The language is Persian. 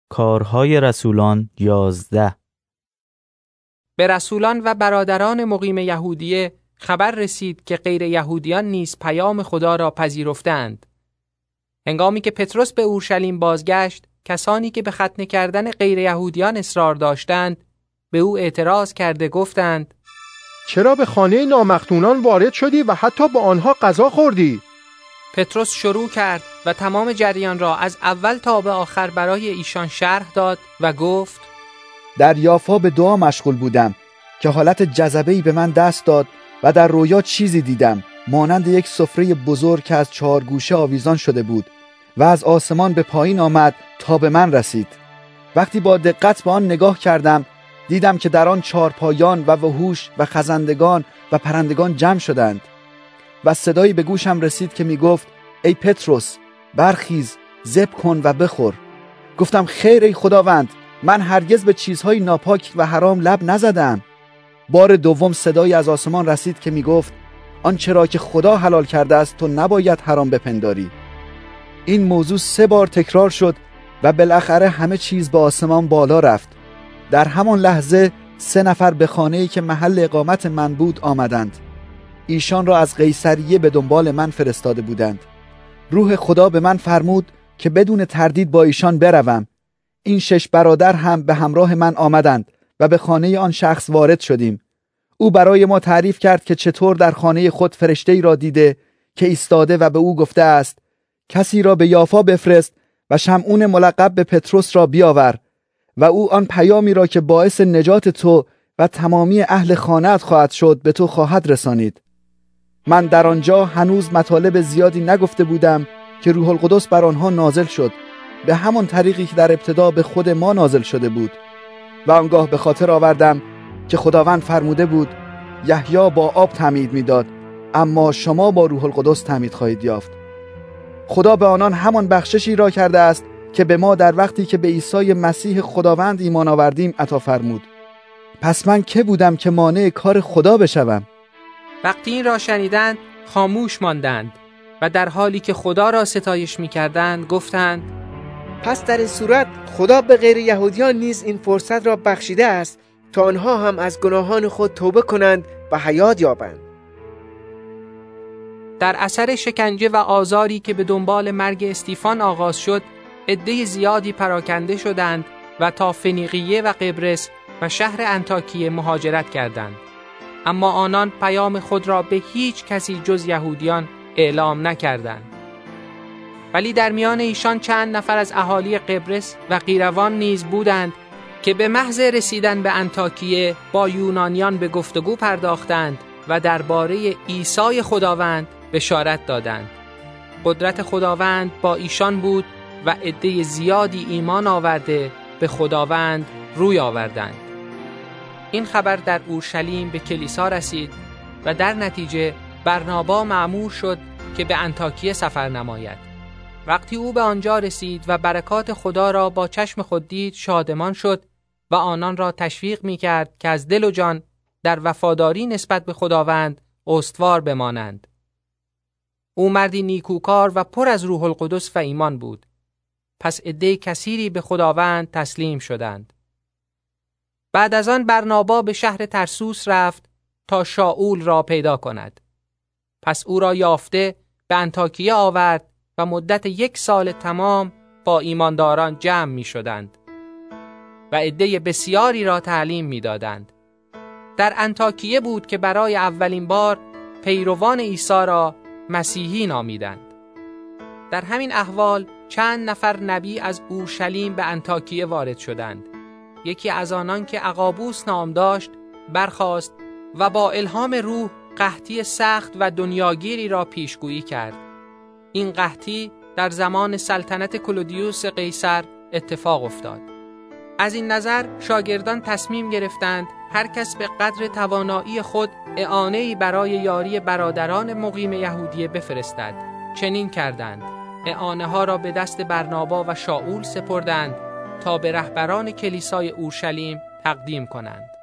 کارهای رسولان 11. به رسولان و برادران مقیم یهودیه خبر رسید که غیر یهودیان نیز پیام خدا را پذیرفتند. هنگامی که پتروس به اورشلیم بازگشت، کسانی که به ختنه کردن غیر یهودیان اصرار داشتند به او اعتراض کرده گفتند: چرا به خانه نامختونان وارد شدی و حتی با آنها غذا خوردی؟ پتروس شروع کرد و تمام جریان را از اول تا به آخر برای ایشان شرح داد و گفت: در یافا به دعا مشغول بودم که حالت جذبه‌ای به من دست داد و در رویا چیزی دیدم مانند یک سفره بزرگ که از 4 گوشه آویزان شده بود و از آسمان به پایین آمد تا به من رسید. وقتی با دقت به آن نگاه کردم دیدم که در آن 4 پایان و وحوش و خزندگان و پرندگان جمع شدند و صدایی به گوشم رسید که می گفت: ای پتروس، برخیز، ذبح کن و بخور. گفتم: خیر ای خداوند، من هرگز به چیزهای ناپاک و حرام لب نزدم. بار دوم صدایی از آسمان رسید که می گفت: آنچه را که خدا حلال کرده است تو نباید حرام بپنداری. این موضوع 3 بار تکرار شد و بالاخره همه چیز به آسمان بالا رفت. در همان لحظه 3 نفر به خانه‌ای که محل اقامت من بود آمدند. ایشان را از قیصریه به دنبال من فرستاده بودند. روح خدا به من فرمود که بدون تردید با ایشان بروم. این 6 برادر هم به همراه من آمدند و به خانه آن شخص وارد شدیم. او برای ما تعریف کرد که چطور در خانه خود فرشته‌ای را دیده که ایستاده و به او گفته است: کسی را به یافا بفرست و شمعون ملقب به پتروس را بیاور و او آن پیامی را که باعث نجات تو و تمامی اهل خانه‌ات خواهد شد به تو خواهد رسانید. من در آنجا هنوز مطالب زیادی نگفته بودم که روح القدس بر آنها نازل شد، به همان طریقی که در ابتدا به خود ما نازل شده بود. و آنگاه به خاطر آوردم که خداوند فرموده بود: یحیی با آب تعمید میداد، اما شما با روح القدس تعمید خواهید یافت. خدا به آنان همان بخششی را کرده است که به ما در وقتی که به عیسی مسیح خداوند ایمان آوردیم عطا فرمود. پس من که بودم که مانع کار خدا بشوم؟ وقتی این را شنیدند خاموش ماندند و در حالی که خدا را ستایش می‌کردند گفتند: پس در این صورت خدا به غیر یهودیان نیز این فرصت را بخشیده است تا آنها هم از گناهان خود توبه کنند و حیات یابند. در اثر شکنجه و آزاری که به دنبال مرگ استیفان آغاز شد، عده زیادی پراکنده شدند و تا فنیقیه و قبرس و شهر انطاکیه مهاجرت کردند. اما آنان پیام خود را به هیچ کسی جز یهودیان اعلام نکردند. ولی در میان ایشان چند نفر از اهالی قبرس و قیروان نیز بودند که به محض رسیدن به انطاکیه با یونانیان به گفتگو پرداختند و درباره عیسی خداوند بشارت دادند. قدرت خداوند با ایشان بود و عده زیادی ایمان آورده به خداوند روی آوردند. این خبر در اورشلیم به کلیسا رسید و در نتیجه برنابا مأمور شد که به انطاکیه سفر نماید. وقتی او به آنجا رسید و برکات خدا را با چشم خود دید، شادمان شد و آنان را تشویق می‌کرد که از دل و جان در وفاداری نسبت به خداوند استوار بمانند. او مردی نیکوکار و پر از روح القدس و ایمان بود. پس عده کثیری به خداوند تسلیم شدند. بعد از آن برنابا به شهر ترسوس رفت تا شاول را پیدا کند. پس او را یافته به انطاکیه آورد و مدت 1 سال تمام با ایمانداران جمع می شدند و عده بسیاری را تعلیم می دادند. در انطاکیه بود که برای اولین بار پیروان عیسی را مسیحی نامیدند. در همین احوال چند نفر نبی از اورشلیم به انطاکیه وارد شدند. یکی از آنان که اغابوس نام داشت برخاست و با الهام روح قحطی سخت و دنیاگیری را پیشگویی کرد. این قحطی در زمان سلطنت کلودیوس قیصر اتفاق افتاد. از این نظر شاگردان تصمیم گرفتند هر کس به قدر توانایی خود اعانه‌ای برای یاری برادران مقیم یهودیه بفرستد. چنین کردند. اعانه ها را به دست برنابا و شاول سپردند تا به رهبران کلیسای اورشلیم تقدیم کنند.